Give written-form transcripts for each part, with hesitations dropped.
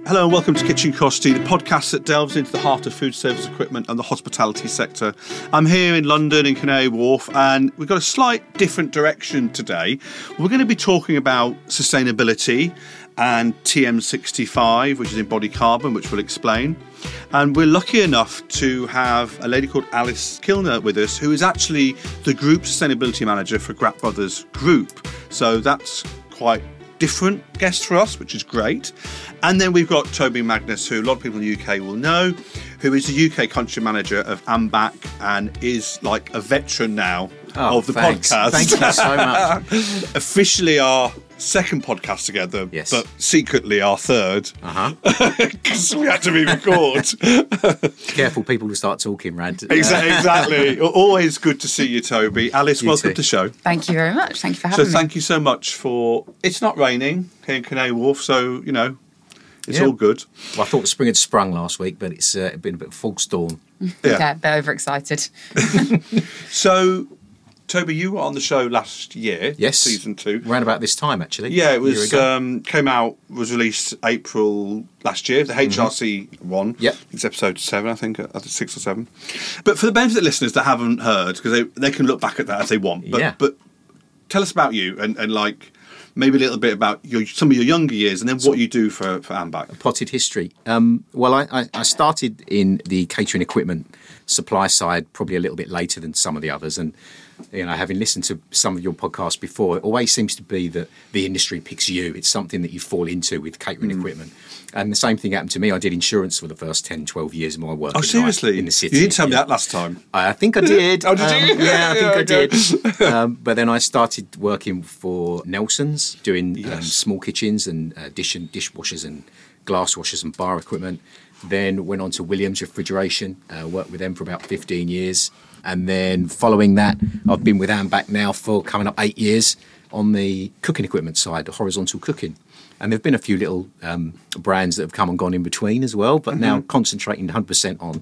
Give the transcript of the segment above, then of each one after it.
Hello and welcome to Kitchen Curiosity, the podcast that delves into the heart of food service equipment and the hospitality sector. I'm here in London, in Canary Wharf, and we've got a slight different direction today. We're going to be talking about sustainability and TM65, which is embodied carbon, which we'll explain. And we're lucky enough to have a lady called Alice Kilner with us, who is actually the Group Sustainability Manager for Grapp Brothers Group. So that's quite different guest for us, which is great. And then we've got Toby Magnus, who a lot of people in the UK will know, who is the UK country manager of AMBAC and is like a veteran now of the podcast. Thank you so much. Officially our second podcast together, yes, but secretly our third. Because we had to re-record. Careful, people will start talking, Rad. Exactly. Always good to see you, Toby. Alice, welcome to the show. Thank you very much. Thank you for having me. So thank you so much for... It's not raining here in Canary Wharf, so, you know, it's all good. Well, I thought the spring had sprung last week, but it's been a bit of false dawn. Yeah, they're overexcited. So... Toby, you were on the show last year, yes, season 2. Around about this time, actually. Yeah, it was was released April last year, the HRC one. Yep. It's episode 7, I think, 6 or 7. But for the benefit of listeners that haven't heard, because they can look back at that if they want, but tell us about you and like maybe a little bit about some of your younger years and then what you do for AMBAC. A potted history. Well, I started in the catering equipment supply side probably a little bit later than some of the others, and you know, having listened to some of your podcasts before, it always seems to be that the industry picks you. It's something that you fall into with catering equipment. And the same thing happened to me. I did insurance for the first 10, 12 years of my work. Oh, seriously? In the city. You didn't tell me that last time. I think I did. Oh, did you? Yeah, I think I did. But then I started working for Nelson's, doing small kitchens and dishwashers and glass washers and bar equipment. Then went on to Williams Refrigeration, worked with them for about 15 years. And then following that, I've been with AMBAC now for coming up 8 years on the cooking equipment side, the horizontal cooking. And there have been a few little brands that have come and gone in between as well, but now concentrating 100% on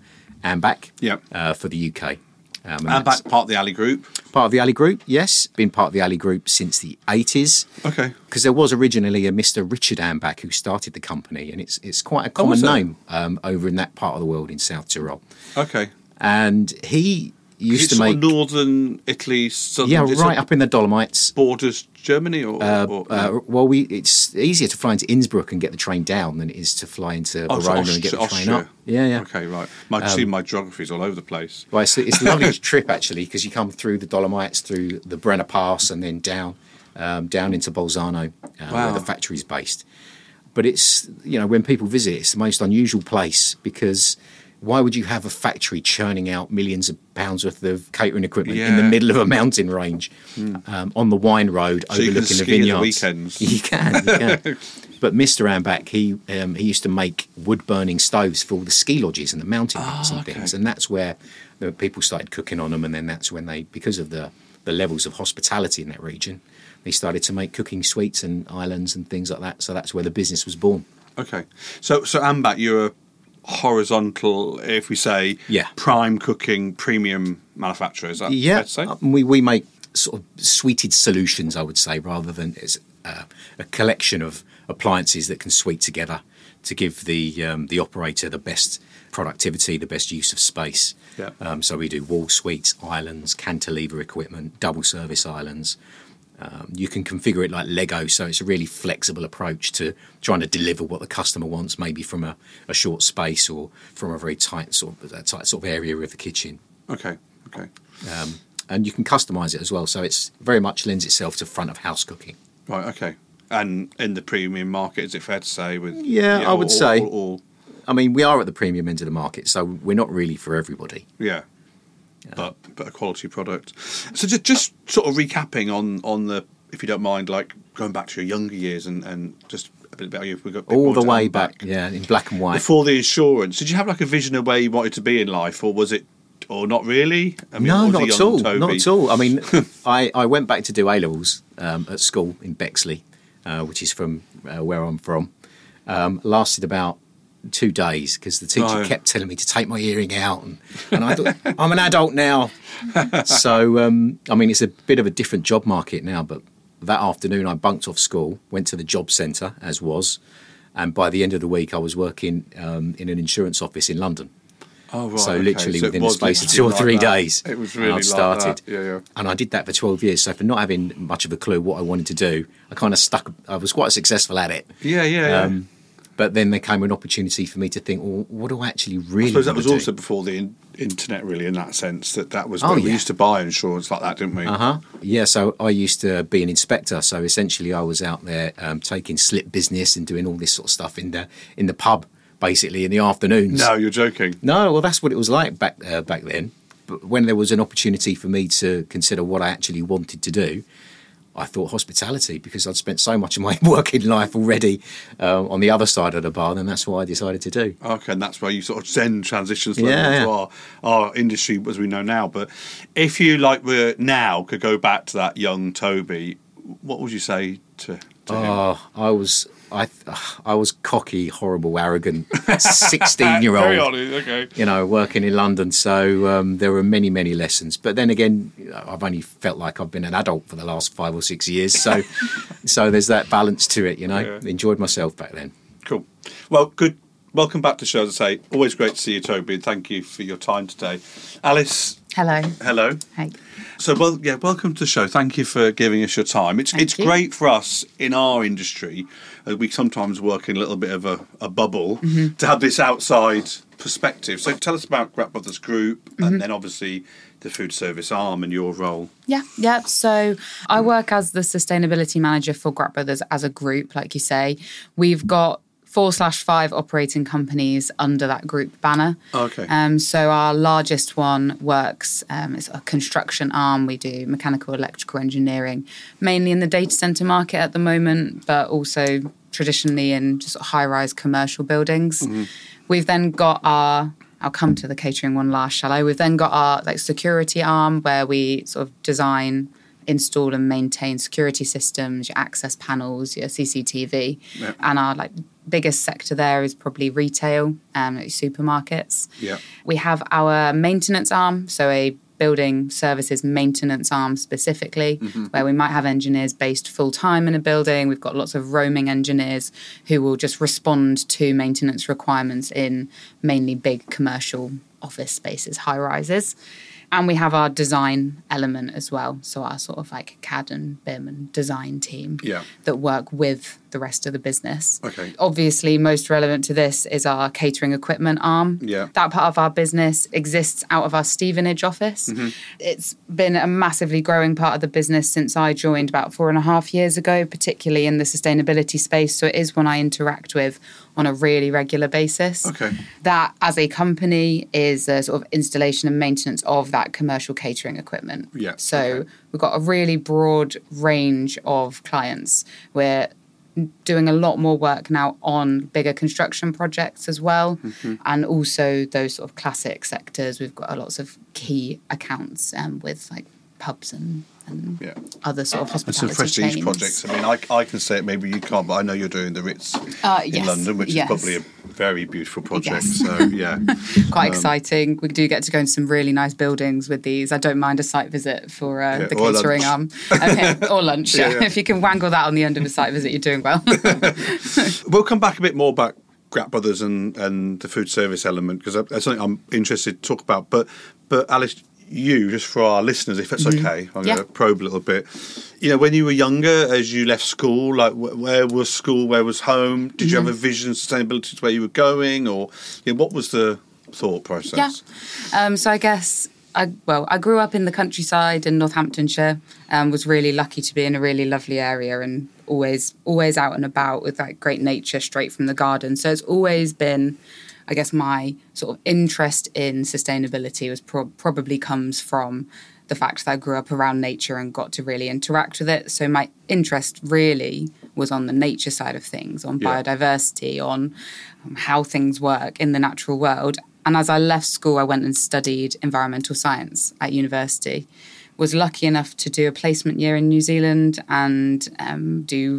AMBAC for the UK. AMBAC, part of the Ali Group? Part of the Ali Group, yes. Been part of the Ali Group since the 80s. Okay. Because there was originally a Mr. Richard AMBAC who started the company, and it's quite a common name over in that part of the world in South Tyrol. Okay. And he used to make... northern Italy, southern... right up in the Dolomites. Borders Germany or well, it's easier to fly into Innsbruck and get the train down than it is to fly into Verona and get the train up. Yeah. Okay, right. My geography's all over the place. Well, it's a lovely trip, actually, because you come through the Dolomites, through the Brenner Pass, and then down into Bolzano, where the factory's based. But it's, you know, when people visit, it's the most unusual place because... Why would you have a factory churning out millions of pounds worth of catering equipment in the middle of a mountain range on the wine road overlooking the vineyards? The weekends. You can. But Mr. AMBAC, he used to make wood-burning stoves for all the ski lodges and the mountain huts and things, and that's where the people started cooking on them, and then that's when they, because of the levels of hospitality in that region, they started to make cooking suites and islands and things like that, so that's where the business was born. Okay. So AMBAC, you're a horizontal, if we say, prime cooking, premium manufacturer, is that fair to say? We make sort of suited solutions, I would say, rather than it's a collection of appliances that can suite together to give the operator the best productivity, the best use of space. So we do wall suites, islands, cantilever equipment, double service islands. You can configure it like Lego, so it's a really flexible approach to trying to deliver what the customer wants, maybe from a short space or from a very tight sort of area of the kitchen. Okay. And you can customise it as well, so it's very much lends itself to front of house cooking. Right. Okay. And in the premium market, is it fair to say? I would say. I mean, we are at the premium end of the market, so we're not really for everybody. Yeah. But a quality product. So just sort of recapping on the, if you don't mind, like going back to your younger years and just a bit about you. We got all the way back, in black and white. Before the insurance, did you have like a vision of where you wanted to be in life, or was it, or not really? I mean, no, not at all. Not at all. I mean, I went back to do A-levels at school in Bexley, which is from where I'm from. Lasted about 2 days because the teacher kept telling me to take my hearing out, and I thought, I'm an adult now. So, I mean, it's a bit of a different job market now, but that afternoon I bunked off school, went to the job centre, as was, And by the end of the week, I was working in an insurance office in London. Oh, right. So literally within the space of 2 or 3 days, it was really I'd started. Like that. Yeah. And I did that for 12 years. So for not having much of a clue what I wanted to do, I kind of stuck. I was quite successful at it. Yeah. But then there came an opportunity for me to think, well, what do I actually really I suppose that want was to also do? before the internet, really, in that sense. That was Oh, when we yeah. used to buy insurance like that, didn't we? Yeah, so I used to be an inspector. So essentially I was out there taking slip business and doing all this sort of stuff in the pub, basically, in the afternoons. No, you're joking. No, well, that's what it was like back then. But when there was an opportunity for me to consider what I actually wanted to do, I thought hospitality, because I'd spent so much of my working life already on the other side of the bar, and that's what I decided to do. Okay, and that's where you sort of then transitions to our industry as we know now. But if you, were now, could go back to that young Toby, what would you say to him? I was cocky, horrible, arrogant 16-year-old. Very honest, okay. Working in London. So there were many, many lessons. But then again, I've only felt like I've been an adult for the last 5 or 6 years. So so there's that balance to it, Yeah. Enjoyed myself back then. Cool. Well, good. Welcome back to the show, as I say. Always great to see you, Toby, and thank you for your time today. Alice. Hello. Hey. So, welcome to the show. Thank you for giving us your time. It's great for us in our industry. We sometimes work in a little bit of a bubble to have this outside perspective. So tell us about Grap Brothers Group and then obviously the food service arm and your role. Yeah. So I work as the sustainability manager for Grap Brothers as a group, like you say. We've got 4/5 operating companies under that group banner. Okay. So our largest one works, it's a construction arm. We do mechanical, electrical engineering, mainly in the data centre market at the moment, but also traditionally in just high-rise commercial buildings. We've then got I'll come to the catering one last, shall I? We've then got our security arm where we sort of design, install and maintain security systems, your access panels, your CCTV. Yeah. And our biggest sector there is probably retail, supermarkets. Yeah. We have our maintenance arm, so a building services maintenance arm specifically, where we might have engineers based full-time in a building. We've got lots of roaming engineers who will just respond to maintenance requirements in mainly big commercial office spaces, high-rises. And we have our design element as well, so our sort of CAD and BIM and design team that work with the rest of the business. Okay. Obviously, most relevant to this is our catering equipment arm. Yeah. That part of our business exists out of our Stevenage office. It's been a massively growing part of the business since I joined about 4.5 years ago, particularly in the sustainability space. So it is one I interact with on a really regular basis. Okay. That, as a company, is a sort of installation and maintenance of that commercial catering equipment. Yeah. So we've got a really broad range of clients. We're doing a lot more work now on bigger construction projects as well, and also those sort of classic sectors. We've got lots of key accounts with pubs and other sort of hospitality some prestige chains. projects. I mean, I can say it, maybe you can't, but I know you're doing the Ritz in London, which is probably a very beautiful project. Yes. So, yeah. Quite exciting. We do get to go into some really nice buildings with these. I don't mind a site visit for the catering arm. Or lunch, yeah. If you can wangle that on the end of a site visit, you're doing well. We'll come back a bit more about Grap Brothers and the food service element, because that's something I'm interested to talk about. But Alice, you, just for our listeners, if it's okay, I'm going to probe a little bit. When you were younger, as you left school, where was school, where was home? Did you have a vision of sustainability to where you were going, or what was the thought process? Yeah. So I guess I grew up in the countryside in Northamptonshire, and was really lucky to be in a really lovely area, and always out and about with great nature straight from the garden. So it's always been, I guess, my sort of interest in sustainability was probably comes from the fact that I grew up around nature and got to really interact with it. So my interest really was on the nature side of things, on biodiversity, on how things work in the natural world. And as I left school, I went and studied environmental science at university. Was lucky enough to do a placement year in New Zealand and do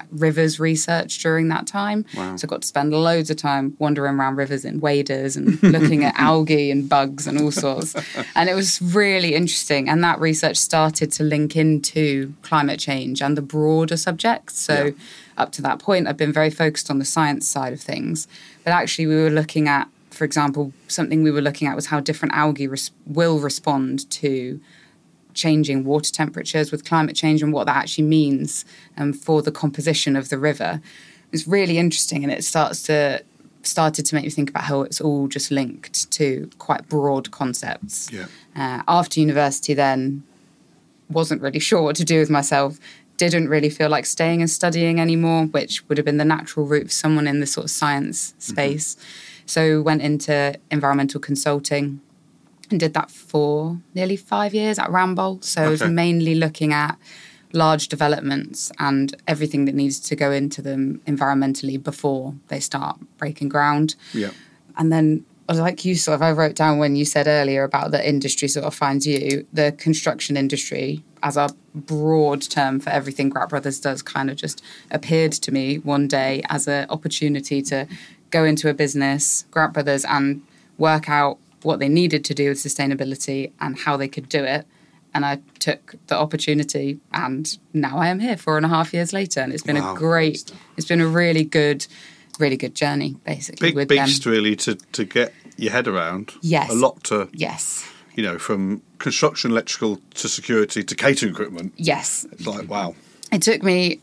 rivers research during that time. Wow. So I got to spend loads of time wandering around rivers in waders and looking at algae and bugs and all sorts. And it was really interesting. And that research started to link into climate change and the broader subjects. So up to that point, I've been very focused on the science side of things. But actually, we were looking at, for example, something we were looking at was how different algae will respond to changing water temperatures with climate change and what that actually means for the composition of the river. It's really interesting, and it started to make me think about how it's all just linked to quite broad concepts. Yeah. After university then, wasn't really sure what to do with myself, didn't really feel like staying and studying anymore, which would have been the natural route for someone in the sort of science space. So went into environmental consulting and did that for nearly 5 years at Ramboll. So I was mainly looking at large developments and everything that needs to go into them environmentally before they start breaking ground. Yeah. And then, like you sort of, I wrote down when you said earlier about the industry sort of finds you, the construction industry as a broad term for everything Grap Brothers does kind of just appeared to me one day as an opportunity to go into a business, Grap Brothers, and work out what they needed to do with sustainability and how they could do it. And I took the opportunity, and now I am here 4.5 years later. And it's been it's been a really good journey, basically. Big beast, really, to get your head around. Yes. A lot to, yes. From construction, electrical to security to catering equipment. Yes. It's like, wow. It took me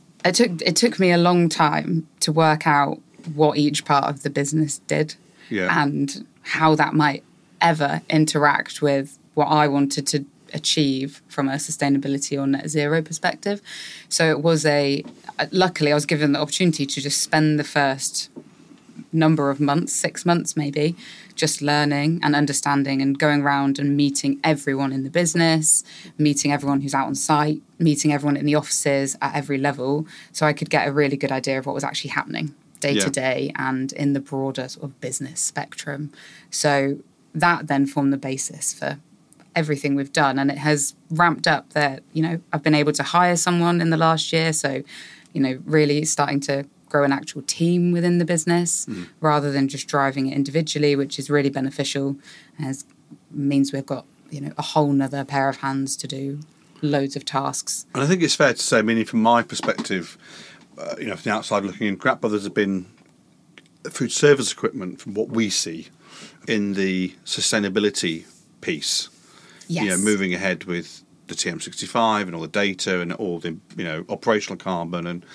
a long time to work out what each part of the business did and how that might ever interact with what I wanted to achieve from a sustainability or net zero perspective. So it was luckily I was given the opportunity to just spend the first number of months, 6 months maybe, just learning and understanding and going around and meeting everyone in the business, meeting everyone who's out on site, meeting everyone in the offices at every level, so I could get a really good idea of what was actually happening day to day and in the broader sort of business spectrum. So that then formed the basis for everything we've done, and it has ramped up that, I've been able to hire someone in the last year, so, really starting to grow an actual team within the business rather than just driving it individually, which is really beneficial, as means we've got, a whole nother pair of hands to do loads of tasks. And I think it's fair to say, meaning from my perspective, from the outside looking in, Grap Brothers have been food service equipment from what we see in the sustainability piece. Yes. Moving ahead with the TM65 and all the data and all the, operational carbon and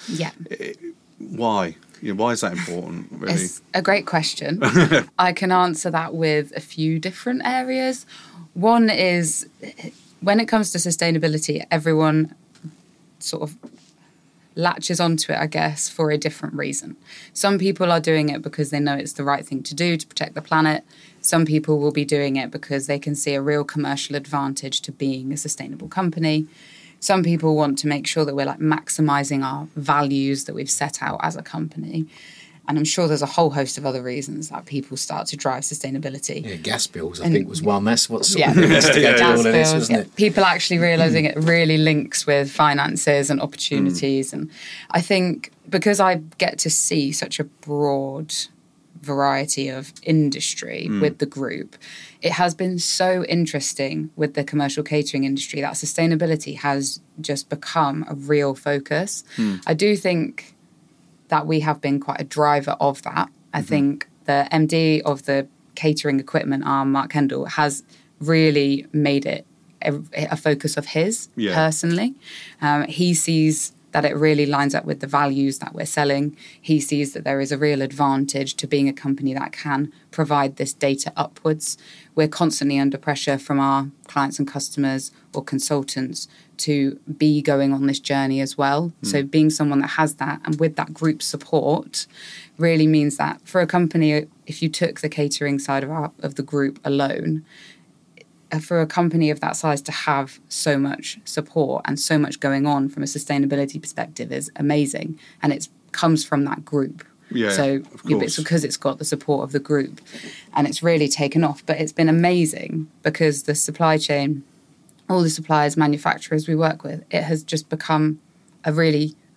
why? Why is that important, really? It's a great question. I can answer that with a few different areas. One is, when it comes to sustainability, everyone sort of latches onto it, I guess, for a different reason. Some people are doing it because they know it's the right thing to do to protect the planet. Some people will be doing it because they can see a real commercial advantage to being a sustainable company. Some people want to make sure that we're maximising our values that we've set out as a company. And I'm sure there's a whole host of other reasons that people start to drive sustainability. Yeah, gas bills, I think, was one. That's what sort of instigated all of this, wasn't it? People actually realising it really links with finances and opportunities. And I think because I get to see such a broad variety of industry with the group, it has been so interesting with the commercial catering industry that sustainability has just become a real focus. I do think that we have been quite a driver of that. I think the MD of the catering equipment arm, Mark Kendall, has really made it a focus of his personally. He sees that it really lines up with the values that we're selling. He sees that there is a real advantage to being a company that can provide this data upwards. We're constantly under pressure from our clients and customers or consultants to be going on this journey as well. So being someone that has that and with that group support really means that for a company, if you took the catering side of the group alone, for a company of that size to have so much support and so much going on from a sustainability perspective is amazing. And it comes from that group. So it's because it's got the support of the group and it's really taken off. But it's been amazing because the supply chain, all the suppliers, manufacturers we work with, it has just become a really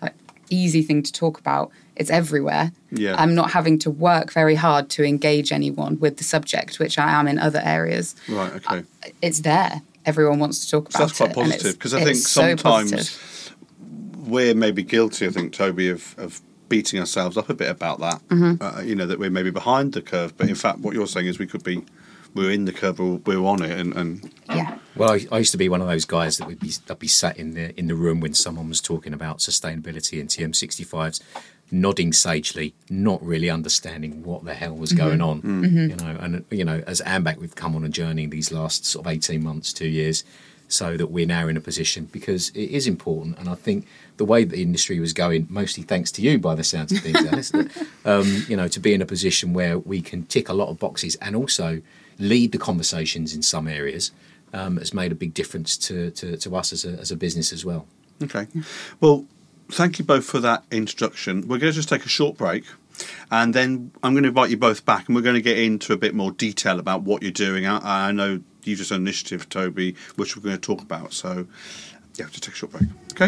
easy thing to talk about. It's everywhere. Yeah. I'm not having to work very hard to engage anyone with the subject, which I am in other areas. Right, okay. It's there. Everyone wants to talk about it. So that's quite positive, because I think sometimes we're maybe guilty, I think, Toby, of beating ourselves up a bit about that. That we're maybe behind the curve. But in fact, what you're saying is we're in the curve, or we're on it. And yeah. Well, I used to be one of those guys that I'd be sat in the room when someone was talking about sustainability and TM65s, nodding sagely, not really understanding what the hell was going on. As AMBAC, we've come on a journey these last sort of 18 months, 2 years, so that we're now in a position, because it is important. And I think the way the industry was going, mostly thanks to you by the sounds of things, Alice, to be in a position where we can tick a lot of boxes and also lead the conversations in some areas, has made a big difference to us as a business as well. Okay. Well, thank you both for that introduction. We're going to just take a short break, and then I'm going to invite you both back, and we're going to get into a bit more detail about what you're doing. I know you just had an initiative, Toby, which we're going to talk about. So, yeah, just take a short break. Okay?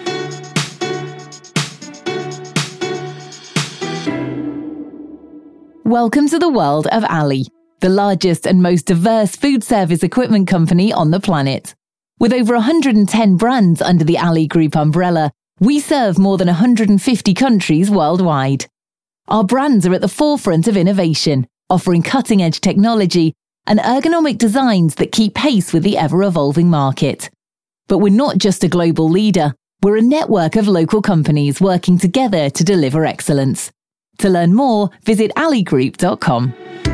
Welcome to the world of Ali, the largest and most diverse food service equipment company on the planet. With over 110 brands under the Ali Group umbrella, we serve more than 150 countries worldwide. Our brands are at the forefront of innovation, offering cutting-edge technology and ergonomic designs that keep pace with the ever-evolving market. But we're not just a global leader, we're a network of local companies working together to deliver excellence. To learn more, visit aligroup.com.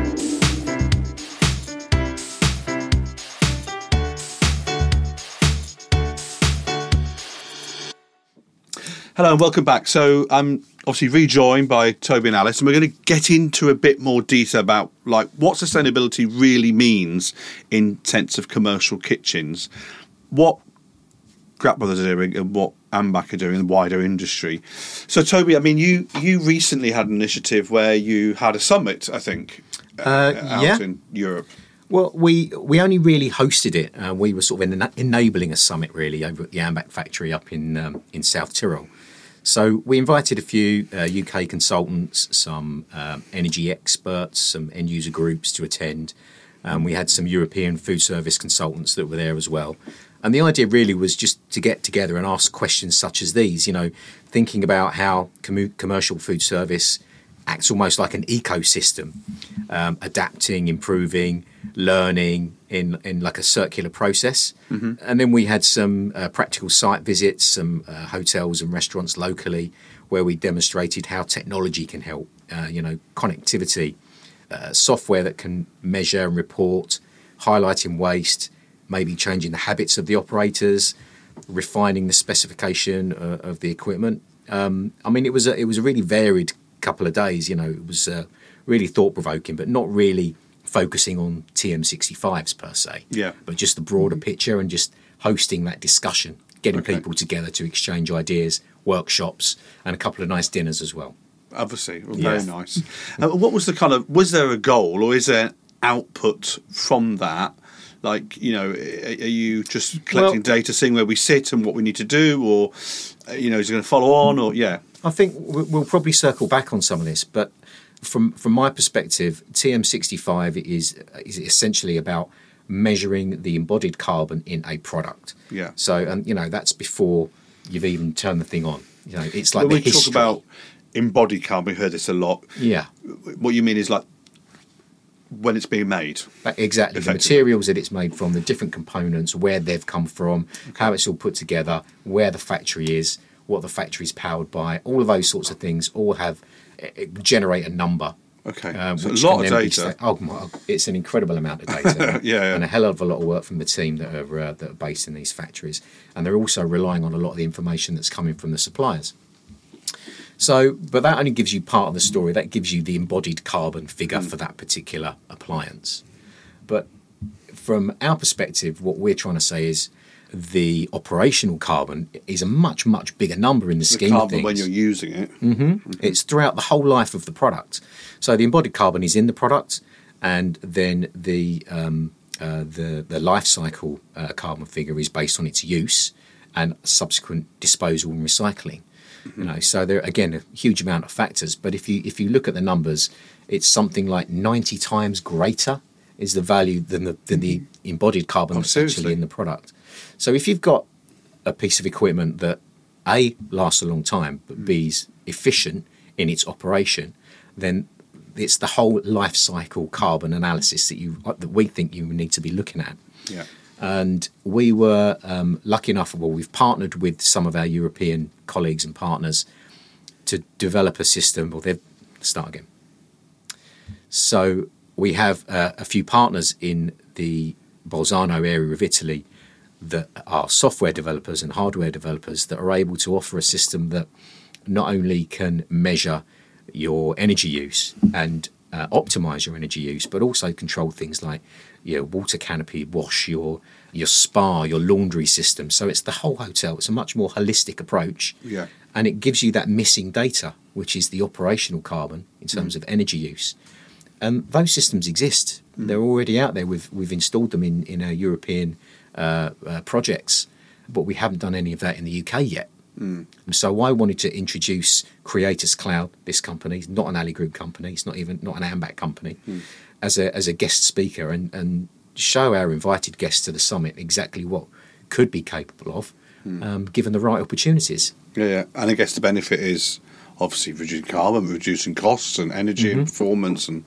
Hello and welcome back. So I'm obviously rejoined by Toby and Alice, and we're going to get into a bit more detail about what sustainability really means in sense of commercial kitchens, what Grap Brothers are doing and what AMBAC are doing in the wider industry. So Toby, I mean, you recently had an initiative where you had a summit, I think, out in Europe. Well, we only really hosted it. We were sort of enabling a summit, really, over at the AMBAC factory up in South Tyrol. So we invited a few UK consultants, some energy experts, some end-user groups to attend. We had some European food service consultants that were there as well. And the idea really was just to get together and ask questions such as these, thinking about how commercial food service acts almost like an ecosystem, adapting, improving, learning in like a circular process. And then we had some practical site visits, some hotels and restaurants locally, where we demonstrated how technology can help, connectivity, software that can measure and report, highlighting waste, maybe changing the habits of the operators, refining the specification of the equipment. It was a really varied couple of days. It was really thought-provoking, but not really focusing on TM65s per se, but just the broader picture and just hosting that discussion, getting people together to exchange ideas, workshops, and a couple of nice dinners as well. Obviously, very nice. What was was there a goal, or is there an output from that? Are you just collecting data, seeing where we sit and what we need to do, or, is it going to follow on, or, I think we'll probably circle back on some of this, but from my perspective, TM65 is essentially about measuring the embodied carbon in a product. Yeah. So, and that's before you've even turned the thing on. It's like when the we history. talk about embodied carbon, we heard this a lot. Yeah. What you mean is when it's being made. Exactly. The materials that it's made from, the different components, where they've come from, how it's all put together, where the factory is, what the factory's powered by, all of those sorts of things all generate a number. Okay, so a lot of data. It's an incredible amount of data. Yeah. And a hell of a lot of work from the team that are based in these factories. And they're also relying on a lot of the information that's coming from the suppliers. So, but that only gives you part of the story. That gives you the embodied carbon figure for that particular appliance. But from our perspective, what we're trying to say is the operational carbon is a much, much bigger number in the scheme of things. When you're using it. It's throughout the whole life of the product. So the embodied carbon is in the product, and then the life cycle carbon figure is based on its use and subsequent disposal and recycling. You know, so there again a huge amount of factors. But if you look at the numbers, it's something like 90 times greater is the value than the embodied carbon that's actually in the product. So if you've got a piece of equipment that A, lasts a long time, but B, is efficient in its operation, then it's the whole life cycle carbon analysis that we think you need to be looking at. Yeah. And we were lucky enough, we've partnered with some of our European colleagues and partners to develop a system. So we have a few partners in the Bolzano area of Italy that are software developers and hardware developers that are able to offer a system that not only can measure your energy use and optimize your energy use, but also control things like your water canopy wash, your spa, your laundry system. So it's the whole hotel. It's a much more holistic approach. Yeah. And it gives you that missing data, which is the operational carbon in terms of energy use. And those systems exist. They're already out there. We've installed them in our European projects, but we haven't done any of that in the UK yet. So I wanted to introduce Creators Cloud, this company. It's not an Ali Group company. It's not an AMBAC company, as a guest speaker and show our invited guests to the summit exactly what could be capable of, given the right opportunities. Yeah, and I guess the benefit is obviously reducing carbon, reducing costs and energy and performance and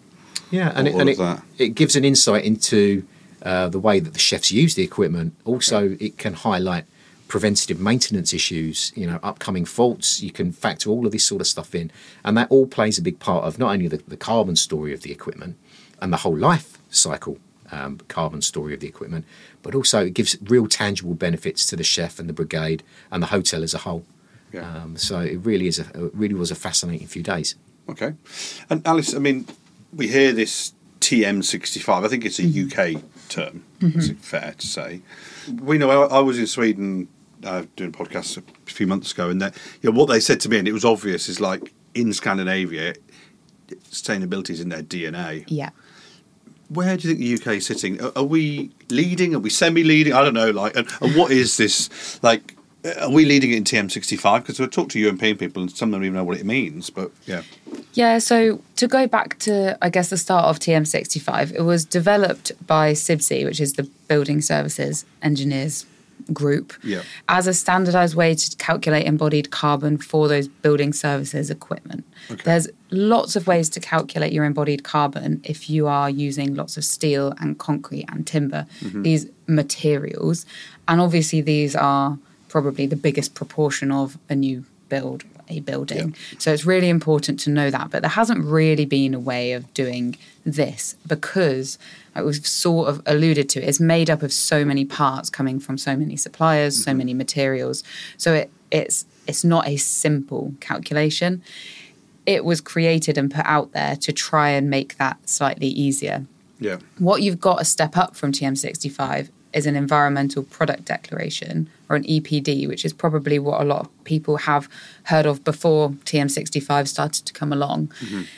it gives an insight into the way that the chefs use the equipment. Also, it can highlight preventative maintenance issues, upcoming faults. You can factor all of this sort of stuff in, and that all plays a big part of not only the carbon story of the equipment and the whole life cycle carbon story of the equipment, but also it gives real tangible benefits to the chef and the brigade and the hotel as a whole. Yeah. So it really was a fascinating few days. Okay, and Alice, I mean, we hear this TM65. I think it's a UK term. Is it fair to say? We know I was in Sweden doing a podcast a few months ago, and what they said to me, and it was obvious, is like in Scandinavia, sustainability is in their DNA. Yeah. Where do you think the UK is sitting? Are we leading? Are we semi-leading? I don't know. And what is this like? Are we leading it in TM65? Because we talk to European people, and some of them don't even know what it means. But yeah. Yeah. So to go back to, I guess, the start of TM65, it was developed by CIBSE, which is the Building Services Engineers Group, as a standardised way to calculate embodied carbon for those building services equipment. Okay. There's lots of ways to calculate your embodied carbon if you are using lots of steel and concrete and timber, these materials. And obviously these are probably the biggest proportion of a new building. Yeah. So it's really important to know that. But there hasn't really been a way of doing this because, like we've sort of alluded to, it's made up of so many parts coming from so many suppliers, so many materials. So it's not a simple calculation. It was created and put out there to try and make that slightly easier. Yeah. What you've got to step up from TM65 is an environmental product declaration, or an EPD, which is probably what a lot of people have heard of before TM65 started to come along.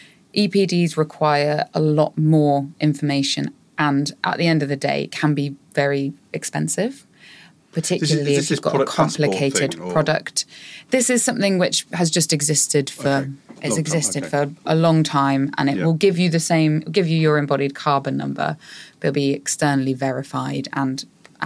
EPDs require a lot more information and at the end of the day can be very expensive, particularly if you've got a complicated product. This is something which has just existed for for a long time, and it will give you your embodied carbon number, but it'll be externally verified and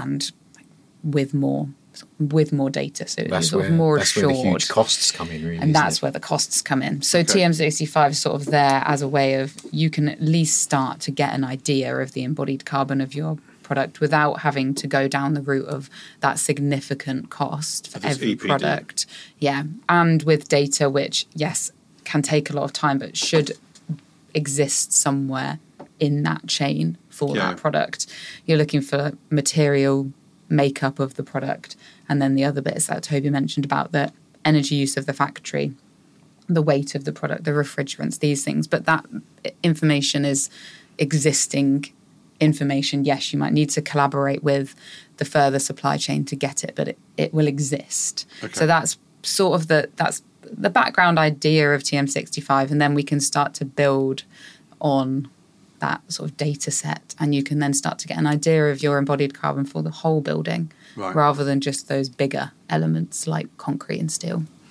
with more data, so it's sort of more assured. That's where the huge costs come in, really. And that's where the costs come in. So TM65 is sort of there as a way of you can at least start to get an idea of the embodied carbon of your product without having to go down the route of that significant cost for every EPD product. Yeah, and with data which, yes, can take a lot of time, but should exist somewhere in that chain for that product. You're looking for material makeup of the product, and then the other bits that Toby mentioned about the energy use of the factory, the weight of the product, the refrigerants, these things. But that information is existing information. Yes, you might need to collaborate with the further supply chain to get it, but it will exist. Okay. So that's sort of that's the background idea of TM65, and then we can start to build on that sort of data set, and you can then start to get an idea of your embodied carbon for the whole building, rather than just those bigger elements like concrete and steel.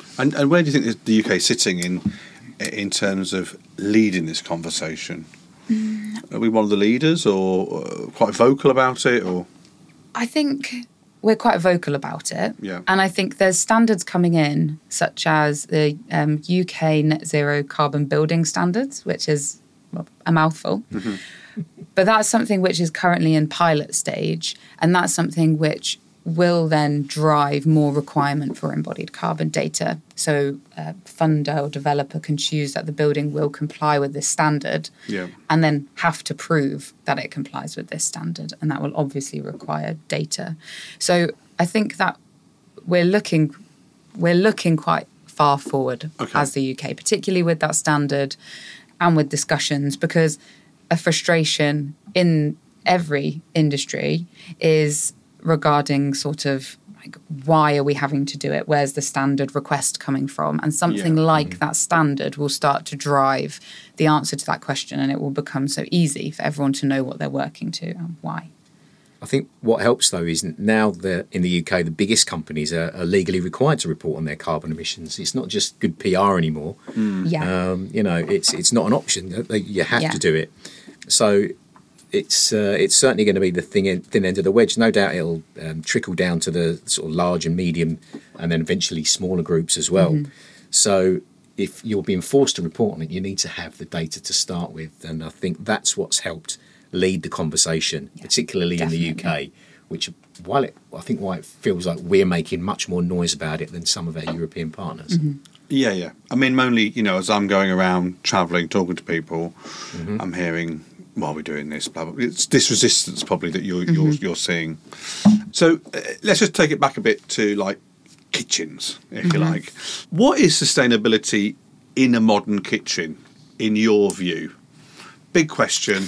And where do you think the UK is sitting in terms of leading this conversation? Are we one of the leaders, or quite vocal about it, or? I think we're quite vocal about it. Yeah. And I think there's standards coming in, such as the UK Net Zero Carbon Building Standards, which is a mouthful. Mm-hmm. But that's something which is currently in pilot stage, and that's something which will then drive more requirement for embodied carbon data. So a funder or developer can choose that the building will comply with this standard, and then have to prove that it complies with this standard, and that will obviously require data. So I think that we're looking quite far forward as the UK, particularly with that standard and with discussions, because a frustration in every industry is regarding sort of like, why are we having to do it? Where's the standard request coming from? And something like that standard will start to drive the answer to that question, and it will become so easy for everyone to know what they're working to and why. I think what helps, though, is now that in the UK, the biggest companies are legally required to report on their carbon emissions. It's not just good PR anymore. It's not an option. You have to do it. So it's certainly going to be the thin end of the wedge. No doubt it'll trickle down to the sort of large and medium, and then eventually smaller groups as well. Mm-hmm. So if you're being forced to report on it, you need to have the data to start with. And I think that's what's helped lead the conversation, particularly in the UK, which while it feels like we're making much more noise about it than some of our European partners. Mm-hmm. Yeah. I mean, mainly, as I'm going around travelling, talking to people, I'm hearing, while we're doing this, blah, blah, blah. It's this resistance probably that you're seeing. So let's just take it back a bit to like kitchens, if you like. What is sustainability in a modern kitchen, in your view? Big question.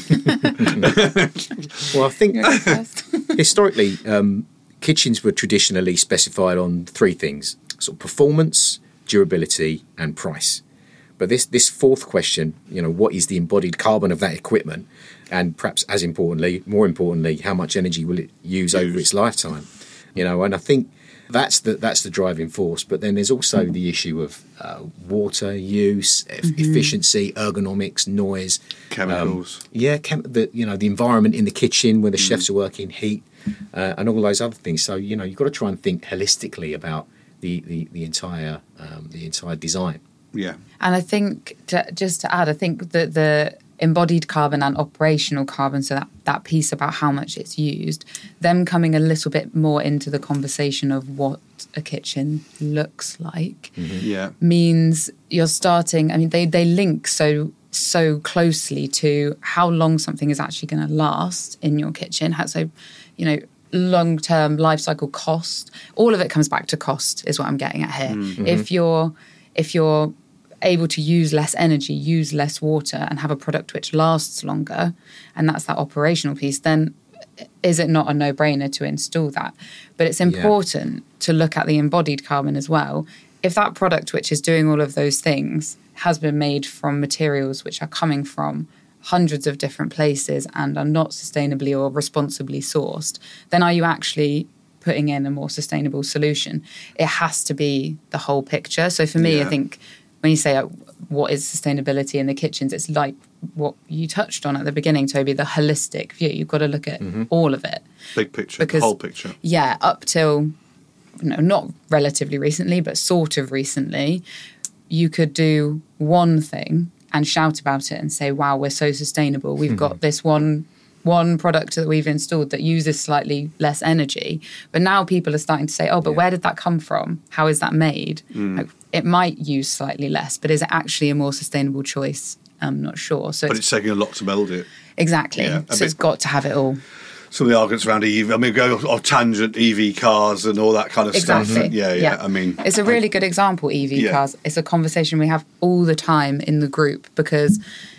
Well, I think historically, kitchens were traditionally specified on three things: sort of performance, durability, and price. But this fourth question, what is the embodied carbon of that equipment? And perhaps more importantly, how much energy will it use over its lifetime? And I think that's the driving force. But then there's also the issue of water use, efficiency, ergonomics, noise, chemicals. The environment in the kitchen where the chefs are working, heat, and all those other things. So you've got to try and think holistically about the entire design. Yeah. And I think, just to add, I think that the embodied carbon and operational carbon, so that piece about how much it's used, them coming a little bit more into the conversation of what a kitchen looks like, means you're starting, I mean, they link so closely to how long something is actually going to last in your kitchen. So, long-term life cycle cost, all of it comes back to cost is what I'm getting at here. Mm-hmm. If you're able to use less energy, use less water, and have a product which lasts longer, and that's that operational piece, then is it not a no-brainer to install that? But it's important to look at the embodied carbon as well. If that product which is doing all of those things has been made from materials which are coming from hundreds of different places and are not sustainably or responsibly sourced, then are you actually putting in a more sustainable solution? It has to be the whole picture. So for me, I think when you say what is sustainability in the kitchens, it's like what you touched on at the beginning, Toby, the holistic view. You've got to look at all of it. Big picture, the whole picture. Yeah, up till, not relatively recently, but sort of recently, you could do one thing and shout about it and say, wow, we're so sustainable. We've got this one product that we've installed that uses slightly less energy. But now people are starting to say, but where did that come from? How is that made? It might use slightly less, but is it actually a more sustainable choice? I'm not sure. But it's taking a lot to build it. Exactly. Yeah, so it's got to have it all. Some of the arguments around EV, I mean, go off tangent, EV cars and all that kind of stuff. Yeah. I mean, it's a really good example, EV cars. It's a conversation we have all the time in the group because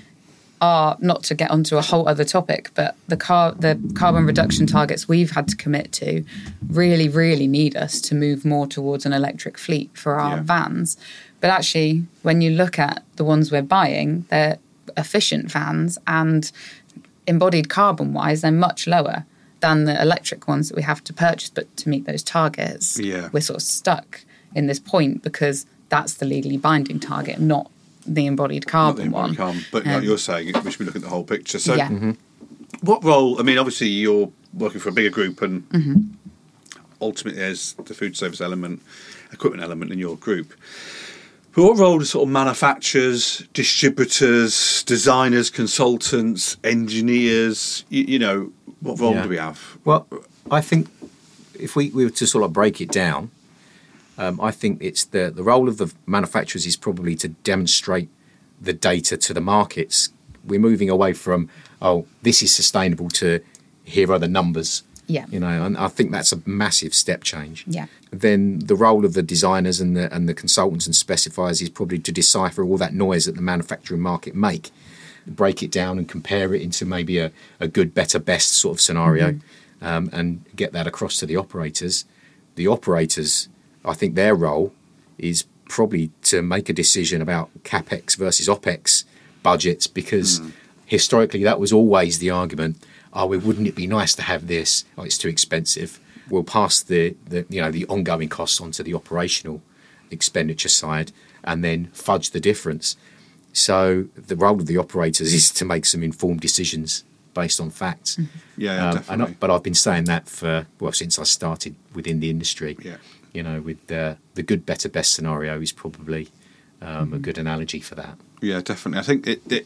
not to get onto a whole other topic, but the carbon reduction targets we've had to commit to really, really need us to move more towards an electric fleet for our vans. But actually, when you look at the ones we're buying, they're efficient vans, and embodied carbon-wise, they're much lower than the electric ones that we have to purchase. But to meet those targets, we're sort of stuck in this point because that's the legally binding target, not the embodied carbon one. But like you're saying, we should be looking at the whole picture. So Yeah. what role, I mean, obviously you're working for a bigger group and ultimately there's the food service element, equipment element in your group. But what role do sort of manufacturers, distributors, designers, consultants, engineers, what role do we have? Well, I think if we were to sort of break it down, I think it's the role of the manufacturers is probably to demonstrate the data to the markets. We're moving away from, this is sustainable, to here are the numbers. Yeah. And I think that's a massive step change. Yeah. Then the role of the designers and the consultants and specifiers is probably to decipher all that noise that the manufacturing market make, break it down and compare it into maybe a good, better, best sort of scenario, and get that across to the operators. The operators, I think their role is probably to make a decision about CapEx versus OpEx budgets, because historically that was always the argument. Wouldn't it be nice to have this? It's too expensive. We'll pass the ongoing costs onto the operational expenditure side and then fudge the difference. So the role of the operators is to make some informed decisions based on facts. Yeah, definitely. But I've been saying that since I started within the industry. Yeah. With the good, better, best scenario is probably a good analogy for that. Yeah, definitely. I think it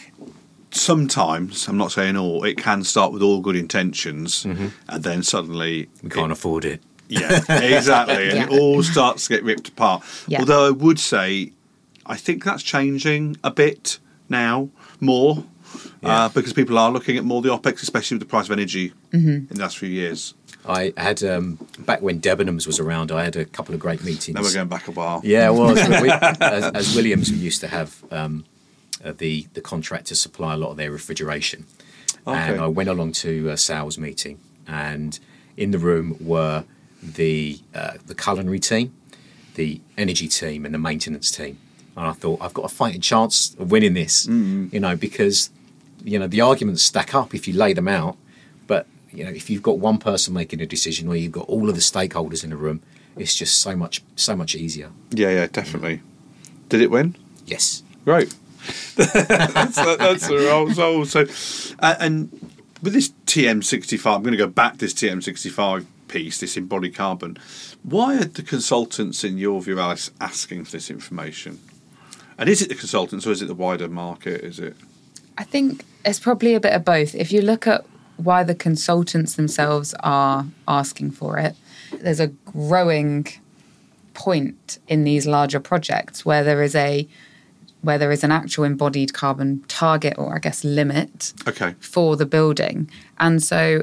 sometimes, I'm not saying all, it can start with all good intentions and then suddenly We can't afford it. Yeah, exactly. And it all starts to get ripped apart. Yeah. Although I would say, I think that's changing a bit now, more, because people are looking at more the OpEx, especially with the price of energy in the last few years. I had, back when Debenhams was around, I had a couple of great meetings. Now we're going back a while. Yeah, well, as Williams, we used to have the contractor supply a lot of their refrigeration. Okay. And I went along to a sales meeting, and in the room were the culinary team, the energy team, and the maintenance team. And I thought, I've got a fighting chance of winning this, because the arguments stack up if you lay them out. But if you've got one person making a decision, or you've got all of the stakeholders in the room, it's just so much easier. Yeah, definitely. Did it win? Yes. Great. that's the role. So, and with this TM65, I'm going to go back to this TM65 piece, this embodied carbon. Why are the consultants, in your view, Alice, asking for this information? And is it the consultants or is it the wider market? Is it? I think it's probably a bit of both. If you look at why the consultants themselves are asking for it, there's a growing point in these larger projects where there is an actual embodied carbon target, or I guess limit, for the building. And so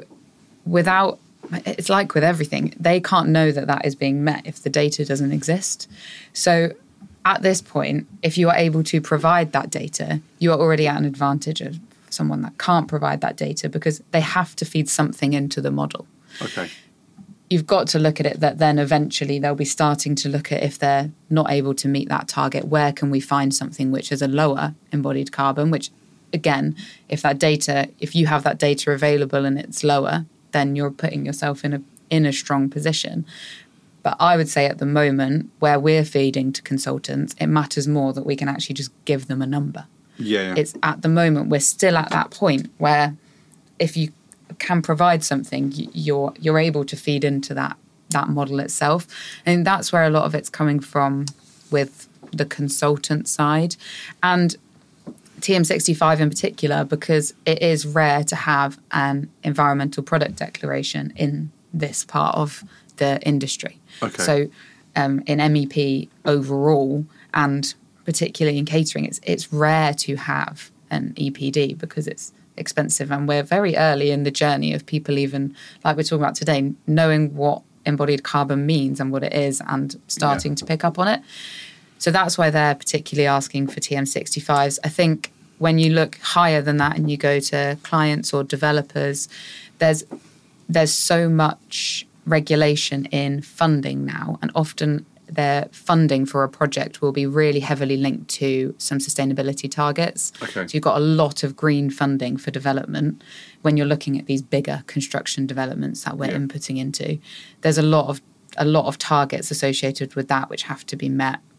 it's like with everything, they can't know that is being met if the data doesn't exist. So at this point, if you are able to provide that data, you are already at an advantage of someone that can't provide that data, because they have to feed something into the model. Okay. You've got to look at it that then eventually they'll be starting to look at, if they're not able to meet that target, where can we find something which is a lower embodied carbon, which again, if you have that data available and it's lower, then you're putting yourself in a strong position. But I would say at the moment, where we're feeding to consultants, it matters more that we can actually just give them a number. Yeah. It's at the moment, we're still at that point where if you can provide something, you're able to feed into that model itself. And that's where a lot of it's coming from with the consultant side. And TM65 in particular, because it is rare to have an environmental product declaration in this part of the industry. Okay. So in MEP overall, and particularly in catering, it's rare to have an EPD because it's expensive, and we're very early in the journey of people, even like we're talking about today, knowing what embodied carbon means and what it is, and starting to pick up on it. So that's why they're particularly asking for TM65s. I think when you look higher than that and you go to clients or developers, there's so much regulation in funding now, and often their funding for a project will be really heavily linked to some sustainability targets. Okay. So you've got a lot of green funding for development when you're looking at these bigger construction developments that we're inputting into. There's a lot of targets associated with that which have to be met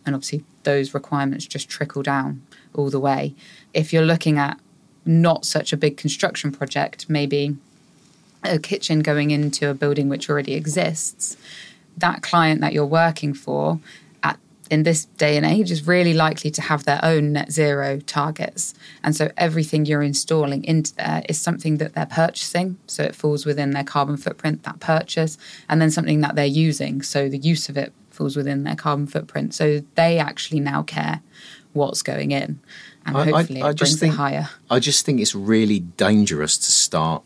And obviously those requirements just trickle down all the way. If you're looking at not such a big construction project, maybe a kitchen going into a building which already exists, that client that you're working for in this day and age is really likely to have their own net zero targets. And so everything you're installing into there is something that they're purchasing. So it falls within their carbon footprint, that purchase, and then something that they're using. So the use of it falls within their carbon footprint. So they actually now care what's going in. And hopefully it brings it higher. I just think it's really dangerous to start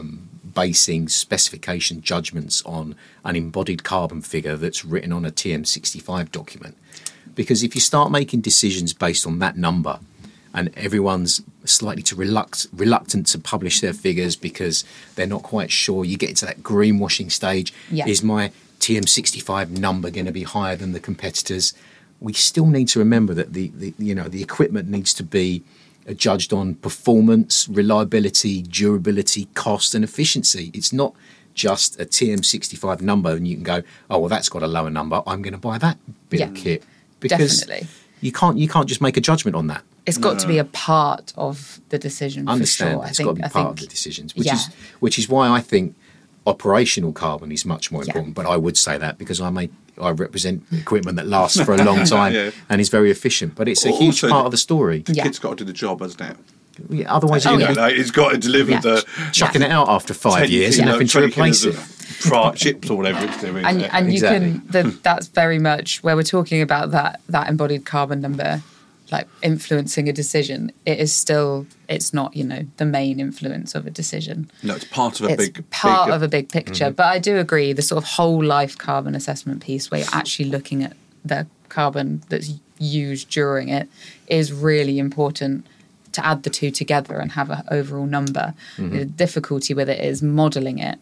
basing specification judgments on an embodied carbon figure that's written on a TM65 document. Because if you start making decisions based on that number, and everyone's slightly reluctant to publish their figures because they're not quite sure, you get into that greenwashing stage. Yeah. Is my TM65 number going to be higher than the competitors? We still need to remember that the equipment needs to be judged on performance, reliability, durability, cost and efficiency. It's not just a TM65 number and you can go, oh, well, that's got a lower number, I'm going to buy that bit of kit. Because definitely. You can't just make a judgment on that. It's got to be a part of the decision. Understand, for sure. It's got to be part of the decisions, which is why I think operational carbon is much more important. But I would say that because I represent equipment that lasts for a long time and is very efficient. But it's a huge part of the story. The kit's got to do the job, hasn't it? Yeah, otherwise, it's got to deliver the chucking it out after 5 years and having to replace it. Chips or whatever it's doing. And you can. That's very much where we're talking about that embodied carbon number, like influencing a decision. It's not the main influence of a decision. No, it's part of a big picture. Mm-hmm. But I do agree, the sort of whole life carbon assessment piece, where you're actually looking at the carbon that's used during it, is really important. To add the two together and have an overall number. Mm-hmm. The difficulty with it is modelling it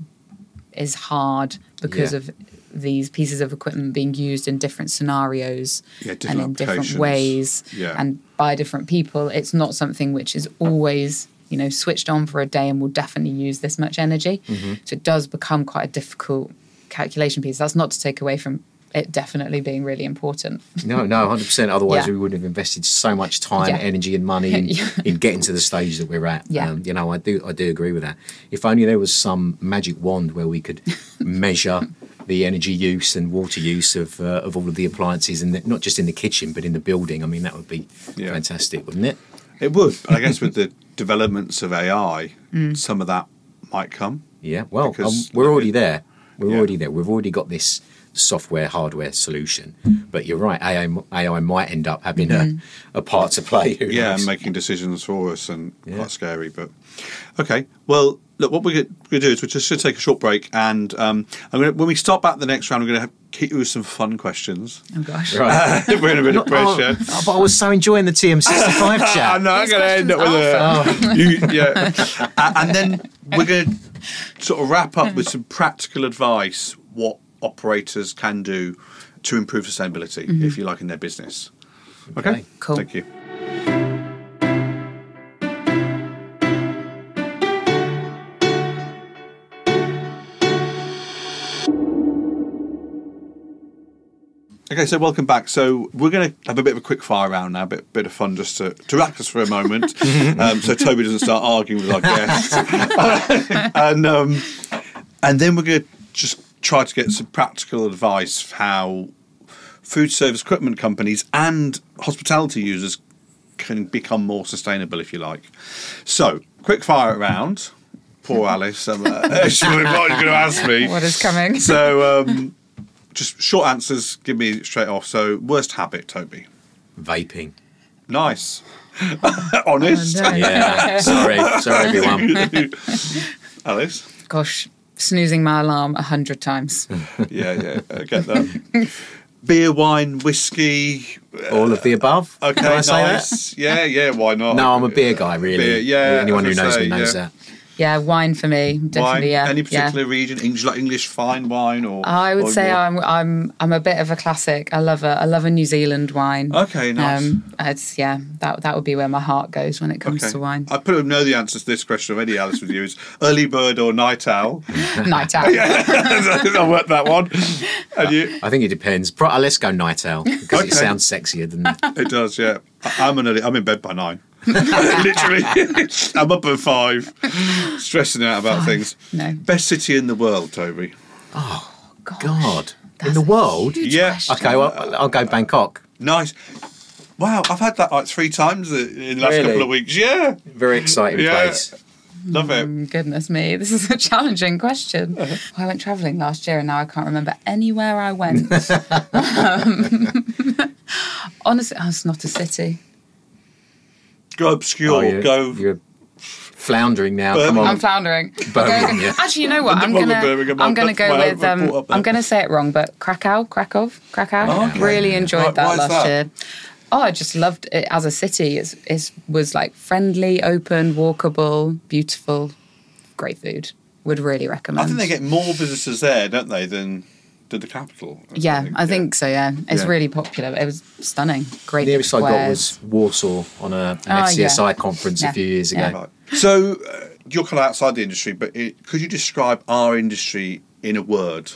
is hard because of these pieces of equipment being used in different scenarios and in different ways and by different people. It's not something which is always, switched on for a day and will definitely use this much energy. Mm-hmm. So it does become quite a difficult calculation piece. That's not to take away from it definitely being really important. No, 100%. Otherwise, we wouldn't have invested so much time, energy, and money in getting to the stage that we're at. Yeah. I do agree with that. If only there was some magic wand where we could measure the energy use and water use of all of the appliances, and not just in the kitchen but in the building. I mean, that would be fantastic, wouldn't it? It would. I guess with the developments of AI, some of that might come. Yeah. Well, we're already there. We're already there. We've already got this software hardware solution, but you're right, AI might end up having a part to play. And making decisions for us, and quite scary. But okay, well, look, what we're going to do is we're just going to take a short break, and when we start back the next round, we're going to hit you with some fun questions. Oh gosh, right. We're in a bit of pressure. But I was so enjoying the TM65 chat. I know, I'm going to end up with and then we're going to sort of wrap up with some practical advice, what operators can do to improve sustainability, if you like, in their business. Okay? Cool. Thank you. Okay, so welcome back. So we're going to have a bit of a quick fire round now, a bit of fun just to relax us for a moment, so Toby doesn't start arguing with our guests. And then we're going to just try to get some practical advice for how food service equipment companies and hospitality users can become more sustainable, if you like. So, quick fire round. Poor Alice. She was going to ask me. What is coming? So, just short answers. Give me straight off. So, worst habit, Toby? Vaping. Nice. Honest. Oh, no. Yeah. Sorry, everyone. Alice? Gosh. Snoozing my alarm 100 times. Yeah, I get that. Beer, wine, whiskey. All of the above. Okay, Can I say nice. that? Yeah, why not? No, I'm a beer guy, really. Beer, Anyone who knows me knows that. Yeah, wine for me, definitely. Wine? Yeah. Any particular region? English fine wine, or I would or say more- I'm a bit of a classic. I love a New Zealand wine. Okay, nice. That would be where my heart goes when it comes Okay. to wine. I probably know the answer to this question already, Alice, with you. Is early bird or night owl? Night out. I worked that one. And you? I think it depends. Let's go night owl because it Okay. sounds sexier than that. It does, yeah. I'm in bed by 9. Literally. I'm up at 5, stressing out about things. No. Best city in the world, Toby? God, in the world? Yeah. question. Okay, well, I'll go Bangkok. Nice. Wow, I've had that like 3 times in the last Really? couple of weeks. Yeah. Very exciting Yeah. place. Love it. Goodness me, this is a challenging question. I went travelling last year and now I can't remember anywhere I went. Honestly, it's not a city. Go obscure. You're floundering now. Birmingham. Come on. I'm floundering. Birmingham, yeah. Actually, you know what? I'm Birmingham, gonna that's go where I with. was brought up there. I'm gonna say it wrong, but Krakow. Okay. Really enjoyed Right, that why is last that? year. Oh, I just loved it as a city. It was like friendly, open, walkable, beautiful, great food. Would really recommend. I think they get more visitors there, don't they, than the capital? Yeah, I think so. Yeah, it's Yeah. really popular. It was stunning. Great. The nearest I got squares. was Warsaw on an Oh, FCSI yeah. conference Yeah. a few years ago. Yeah. Right. So you're kind of outside the industry, but could you describe our industry in a word?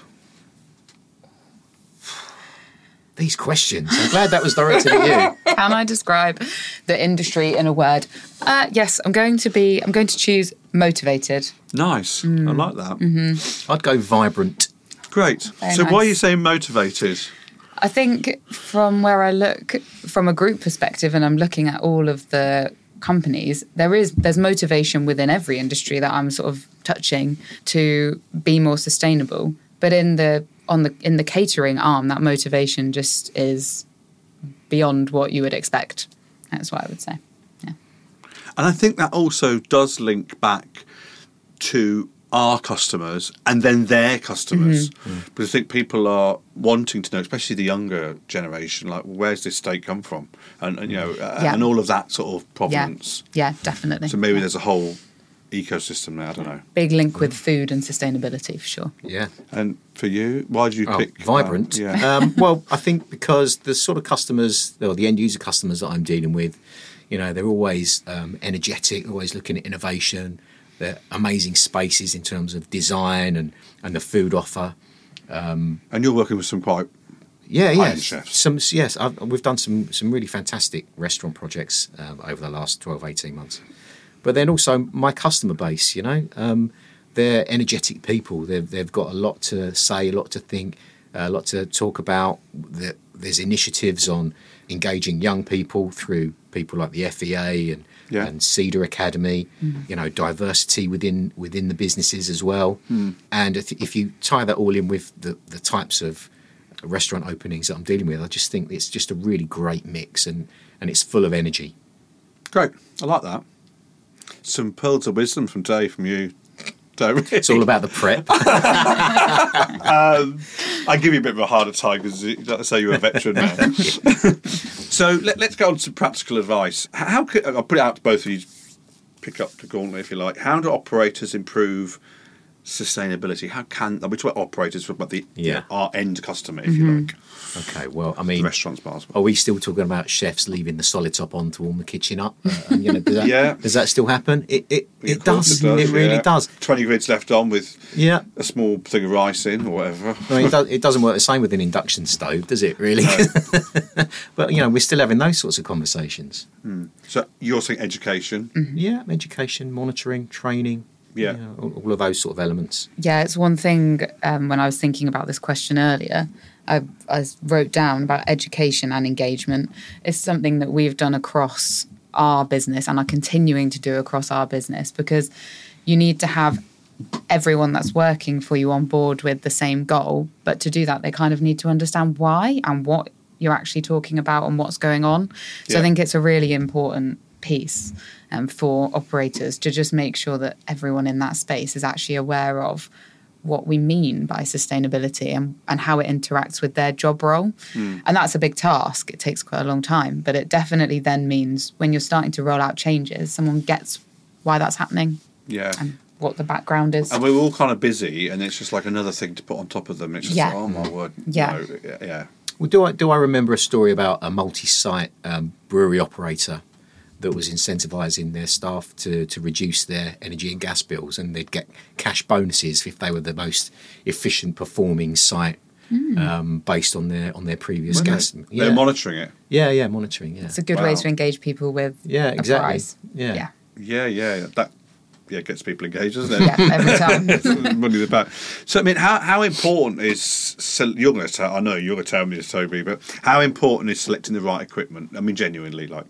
These questions. I'm glad that was directed at you. Can I describe the industry in a word? Yes, I'm going to choose motivated. Nice. I like that. Mm-hmm. I'd go vibrant. Great. Very So why nice. are you saying motivated? I think from where I look from a group perspective, and I'm looking at all of the companies, there's motivation within every industry that I'm sort of touching to be more sustainable. But in the catering arm, that motivation just is beyond what you would expect. That's what I would say. Yeah. And I think that also does link back to our customers and then their customers. Because I think people are wanting to know, especially the younger generation, like, where's this steak come from? And you know, and all of that sort of provenance. Yeah, definitely. So maybe Yeah. there's a whole ecosystem there, I don't know. Big link with food and sustainability for sure. Yeah. And for you, why did you pick vibrant? yeah. Well, I think because the sort of customers, or the end user customers that I'm dealing with, you know, they're always energetic, always looking at innovation. They're amazing spaces in terms of design and the food offer. And you're working with some quite Yeah, high-end chefs. We've done some really fantastic restaurant projects over the last 12, 18 months. But then also my customer base, you know, they're energetic people. They've got a lot to say, a lot to think, a lot to talk about. There's initiatives on engaging young people through people like the FEA and Cedar Academy, you know, diversity within the businesses as well. And if you tie that all in with the types of restaurant openings that I'm dealing with, I just think it's just a really great mix and it's full of energy. Great. I like that. Some pearls of wisdom from Dave, from you, Dave. It's all about the prep. I give you a bit of a harder time because, like I say, you're a veteran now. So let's go on to practical advice. How could, I'll put it out to both of you, pick up the gauntlet if you like. How do operators improve sustainability? How can, we talk about operators, but our end customer, if you like, Okay, well, I the mean, restaurants, bars. are we still talking about chefs leaving the solid top on to warm the kitchen up? And, you know, does that still happen? It Of does. course It really yeah. does. 20 grids left on with Yeah. a small thing of rice in or whatever. I mean, it doesn't work the same with an induction stove, does it, really? But, you know, we're still having those sorts of conversations. So you're saying education. Yeah, education, monitoring, training. Yeah. You know, all of those sort of elements. Yeah, it's one thing when I was thinking about this question earlier, I wrote down about education and engagement. It's something that we've done across our business and are continuing to do across our business, because you need to have everyone that's working for you on board with the same goal. But to do that, they kind of need to understand why and what you're actually talking about and what's going on. So I think it's a really important piece for operators to just make sure that everyone in that space is actually aware of what we mean by sustainability and how it interacts with their job role. And that's a big task. It takes quite a long time, but it definitely then means when you're starting to roll out changes, someone gets why that's happening. Yeah. what the background is. And we're all kind of busy, and it's just like another thing to put on top of them. It's just Yeah. oh my word. Yeah. No, yeah. Well, do I remember a story about a multi-site brewery operator that was incentivising their staff to reduce their energy and gas bills, and they'd get cash bonuses if they were the most efficient performing site based on their previous gas. Yeah. They're monitoring it. Yeah, monitoring. Yeah, It's a good way to engage people with a prize. Yeah. Yeah. That gets people engaged, doesn't it? Yeah, every time. Money in the bank. So I mean, how important is you're going to tell? I know you're going to tell me this, Toby, but how important is selecting the right equipment? I mean, genuinely, like.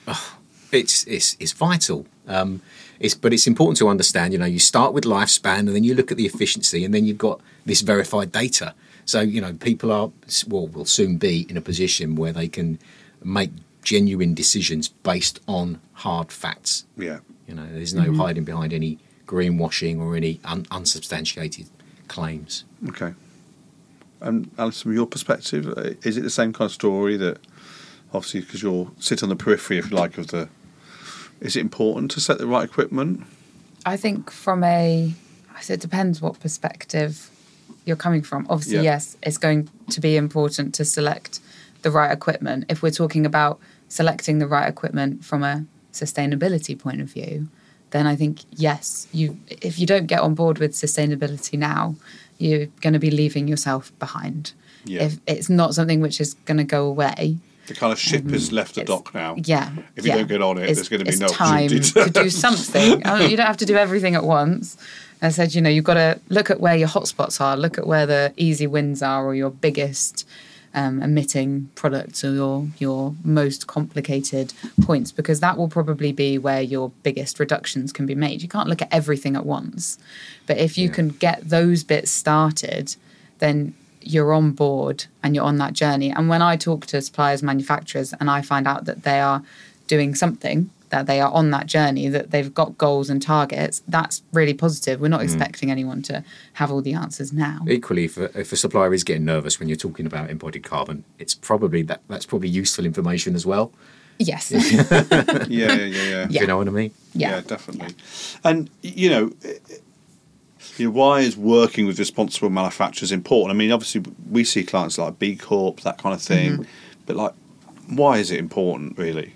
It's vital. But it's important to understand. You start with lifespan, and then you look at the efficiency, and then you've got this verified data. So people will soon be in a position where they can make genuine decisions based on hard facts. Yeah. There's no hiding behind any greenwashing or any unsubstantiated claims. Okay. And Alice, from your perspective, is it the same kind of story that, obviously, because you'll sit on the periphery, if you like, is it important to set the right equipment? I think it depends what perspective you're coming from. Obviously, yes, it's going to be important to select the right equipment. If we're talking about selecting the right equipment from a sustainability point of view, then I think, yes, if you don't get on board with sustainability now, you're going to be leaving yourself behind. Yeah. If it's not something which is going to go away. The kind of ship has left the dock now. Yeah. If you don't get on it, there's going to be no time opportunity to do something. You don't have to do everything at once. I said, you've got to look at where your hotspots are, look at where the easy wins are, or your biggest emitting products, or your most complicated points, because that will probably be where your biggest reductions can be made. You can't look at everything at once. But if you can get those bits started, then you're on board and you're on that journey. And when I talk to suppliers, manufacturers, and I find out that they are doing something, that they are on that journey, that they've got goals and targets, that's really positive. We're not expecting anyone to have all the answers now. Equally, if a supplier is getting nervous when you're talking about embodied carbon, it's probably that's probably useful information as well. Yes. Yeah. Do you know what I mean? Yeah, definitely. And, why is working with responsible manufacturers important? I mean, obviously, we see clients like B Corp, that kind of thing. But, why is it important, really?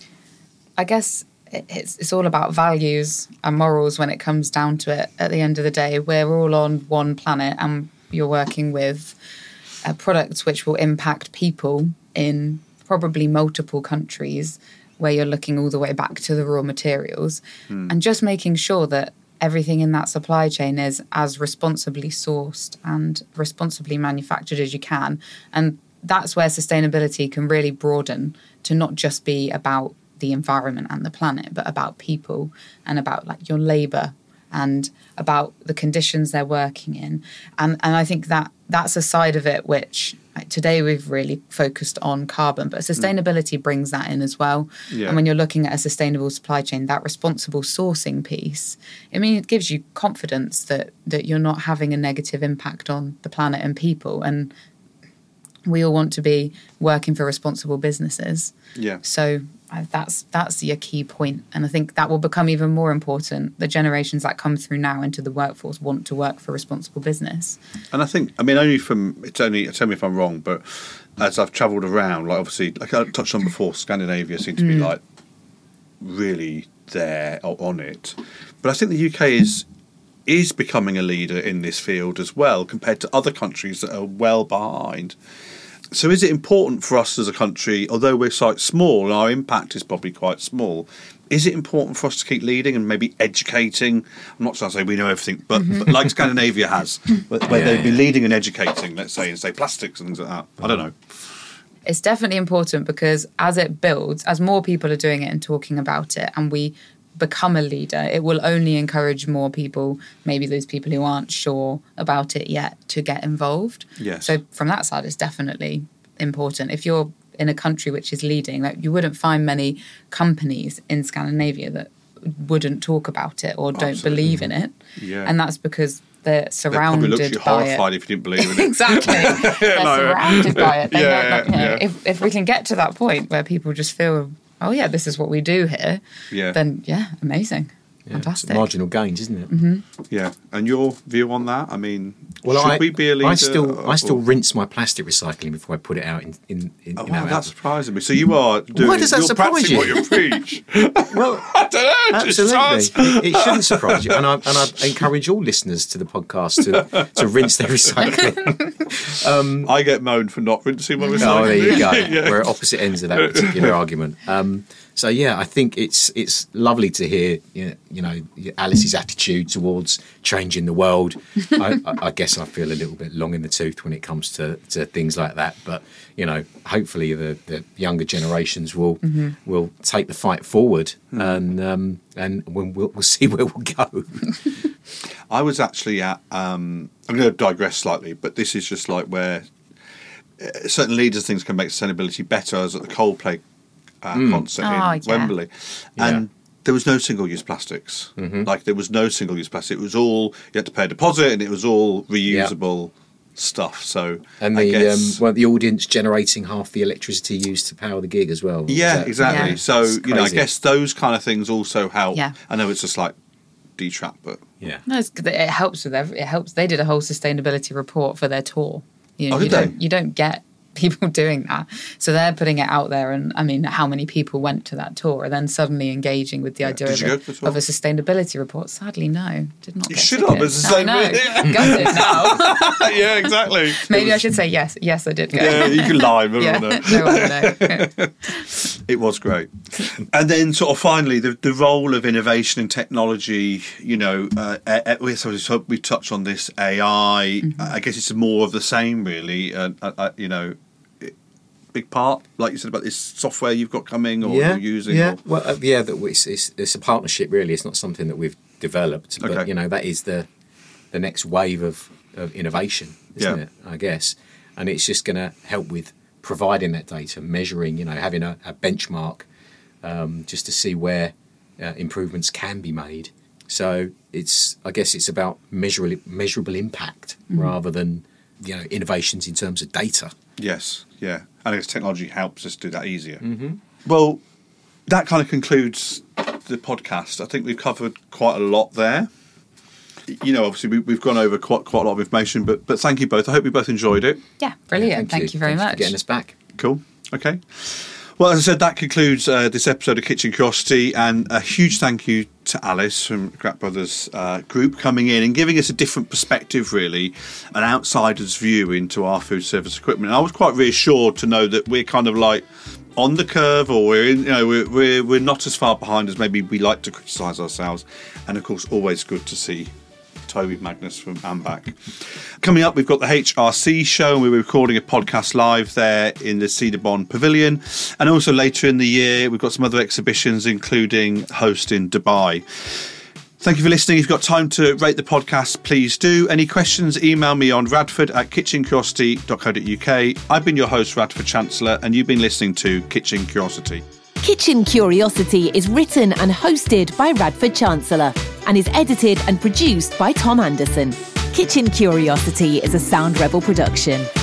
I guess it's all about values and morals when it comes down to it. At the end of the day, we're all on one planet, and you're working with products which will impact people in probably multiple countries, where you're looking all the way back to the raw materials, and just making sure that everything in that supply chain is as responsibly sourced and responsibly manufactured as you can. And that's where sustainability can really broaden to not just be about the environment and the planet, but about people and about your labour and about the conditions they're working in. And I think that's a side of it which today we've really focused on carbon, but sustainability brings that in as well. Yeah. And when you're looking at a sustainable supply chain, that responsible sourcing piece, it gives you confidence that you're not having a negative impact on the planet and people. And we all want to be working for responsible businesses. Yeah. So that's your key point. And I think that will become even more important. The generations that come through now into the workforce want to work for responsible business. And I think, tell me if I'm wrong, but as I've travelled around, obviously, like I touched on before, Scandinavia seemed to be really there on it. But I think the UK is becoming a leader in this field as well, compared to other countries that are well behind. So is it important for us as a country, although we're quite small and our impact is probably quite small, is it important for us to keep leading and maybe educating? I'm not trying to say we know everything, but like Scandinavia has, where they'd be leading and educating, let's say, plastics and things like that. I don't know. It's definitely important, because as it builds, as more people are doing it and talking about it, and we become a leader, it will only encourage more people, maybe those people who aren't sure about it yet, to get involved. Yes. So from that side, it's definitely important. If you're in a country which is leading, you wouldn't find many companies in Scandinavia that wouldn't talk about it or don't believe in it. Yeah. And that's because they're surrounded by it. They'd probably look at you horrified if you didn't believe in it. Exactly. They're surrounded by it. Yeah. If we can get to that point where people just feel, oh yeah, this is what we do here, then amazing. Fantastic. Marginal gains, isn't it? Yeah. And your view on that? I mean, Well, should we be a leader? I still rinse my plastic recycling before I put it out in Oh, you know, wow, out that's surprising me. So you are doing. Why does that you're surprise practicing you? what you preach. Well, I don't know. absolutely. It shouldn't surprise you. And I encourage all listeners to the podcast to rinse their recycling. I get moaned for not rinsing my recycling. Oh, there you go. Yeah. We're at opposite ends of that particular argument. So yeah, I think it's lovely to hear you know Alice's attitude towards changing the world. I guess I feel a little bit long in the tooth when it comes to things like that, but you know, hopefully the younger generations will take the fight forward, and we'll see where we'll go. I was actually at. I'm going to digress slightly, but this is just like where certain leaders things can make sustainability better. I was at the Coldplay concert in Wembley, and there was no single-use plastics. Like there was no single-use plastic. It was all you had to pay a deposit, and it was all reusable stuff. So and I guess, the audience generating half the electricity used to power the gig as well. Yeah, exactly. Yeah. So It's you know, I crazy. guess those kind of things also help. Yeah. I know it's a slight detrap, but Yeah. No, it helps with it helps. They did a whole sustainability report for their tour. You know, Oh, did you don't get people doing that, so they're putting it out there. And I mean, how many people went to that tour and then suddenly engaging with the idea Did you go to the tour? of a sustainability report? Sadly, no, did not. You get should have, tickets. it's the same I know. thing. Gutted now. yeah, exactly. Maybe I should say yes. Yes, I did go. Yeah, you can lie, but Yeah, no. no one will know. It was great. And then sort of finally, the role of innovation and technology, you know, we touched on this AI. I guess it's more of the same, really. You know, big part, like you said, about this software you've got coming or you're using. Yeah, or- well, it's a partnership, really. It's not something that we've developed, but Okay. you know, that is the next wave of innovation, isn't Yeah. it? I guess, and it's just going to help with providing that data, measuring, you know, having a benchmark, just to see where improvements can be made. So I guess it's about measurable impact rather than, you know, innovations in terms of data. Yes, yeah. And I guess technology helps us do that easier. Well, that kind of concludes the podcast. I think we've covered quite a lot there. You know, obviously we've gone over quite a lot of information, but thank you both. I hope you both enjoyed it. Yeah, brilliant. Thank you very Thanks much. for getting us back. Cool. Okay. Well, as I said, that concludes this episode of Kitchen Curiosity, and a huge thank you to Alice from Grap Brothers Group coming in and giving us a different perspective, really, an outsider's view into our food service equipment. And I was quite reassured to know that we're kind of like on the curve, or we're not as far behind as maybe we like to criticise ourselves. And of course, always good to see Toby Magnus from AMBAC. Coming up, we've got the HRC show, and we're recording a podcast live there in the Cedar Bond Pavilion. And also later in the year, we've got some other exhibitions, including Host in Dubai. Thank you for listening. If you've got time to rate the podcast, please do. Any questions, email me on radford@kitchencuriosity.co.uk. I've been your host, Radford Chancellor, and you've been listening to Kitchen Curiosity. Kitchen Curiosity is written and hosted by Radford Chancellor and is edited and produced by Tom Anderson. Kitchen Curiosity is a Sound Rebel production.